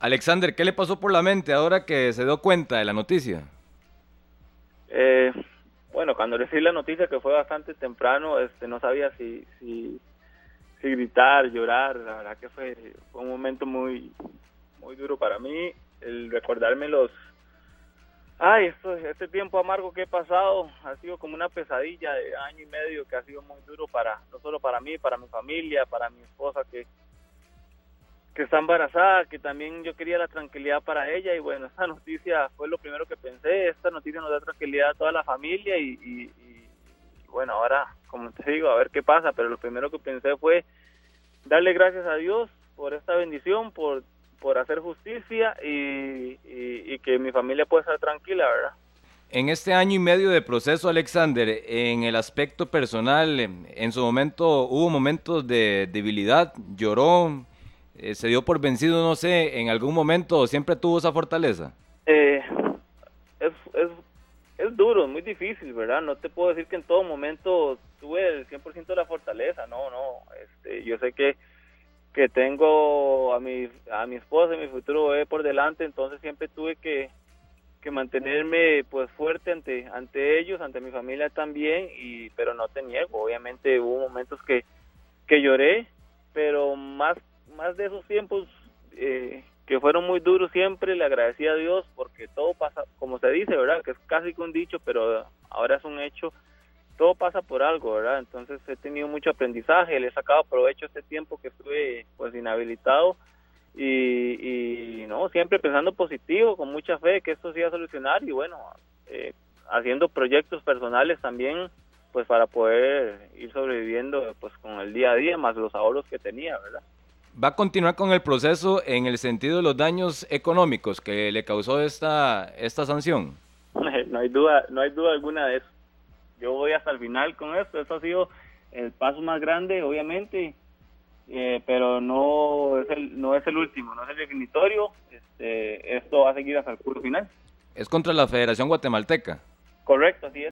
Alexander, ¿qué le pasó por la mente ahora que se dio cuenta de la noticia? Eh, bueno, cuando recibí la noticia, que fue bastante temprano, no sabía si gritar, llorar. La verdad que fue un momento muy duro para mí. El recordarme este tiempo amargo que he pasado ha sido como una pesadilla de año y medio que ha sido muy duro no solo para mí, para mi familia, para mi esposa que está embarazada, que también yo quería la tranquilidad para ella. Y bueno, esta noticia fue lo primero que pensé. Esta noticia nos da tranquilidad a toda la familia y bueno, ahora, como te digo, a ver qué pasa, pero lo primero que pensé fue darle gracias a Dios por esta bendición, por hacer justicia y que mi familia pueda estar tranquila, ¿verdad? En este año y medio de proceso, Alexander, en el aspecto personal, en su momento hubo momentos de debilidad, lloró, se dio por vencido, no sé, en algún momento siempre tuvo esa fortaleza. Eh, es, es, es duro, es muy difícil, ¿verdad? No te puedo decir que en todo momento tuve el 100% de la fortaleza, no. Yo sé que tengo a mi esposa y mi futuro bebé por delante, entonces siempre tuve que mantenerme pues fuerte ante ellos, ante mi familia también, pero no te niego, obviamente hubo momentos que lloré, pero más de esos tiempos que fueron muy duros, siempre le agradecí a Dios porque todo pasa, como se dice, ¿verdad? Que es casi que un dicho, pero ahora es un hecho. Todo pasa por algo, ¿verdad? Entonces he tenido mucho aprendizaje, le he sacado provecho a este tiempo que estuve pues inhabilitado y no, siempre pensando positivo, con mucha fe que esto se iba a solucionar y bueno, haciendo proyectos personales también pues para poder ir sobreviviendo pues con el día a día más los ahorros que tenía, ¿verdad? ¿Va a continuar con el proceso en el sentido de los daños económicos que le causó esta sanción? No hay duda alguna de eso. Yo voy hasta el final con esto ha sido el paso más grande, obviamente, pero no es el último, no es el definitorio. Esto va a seguir hasta el puro final. Es contra la Federación Guatemalteca. Correcto, así es.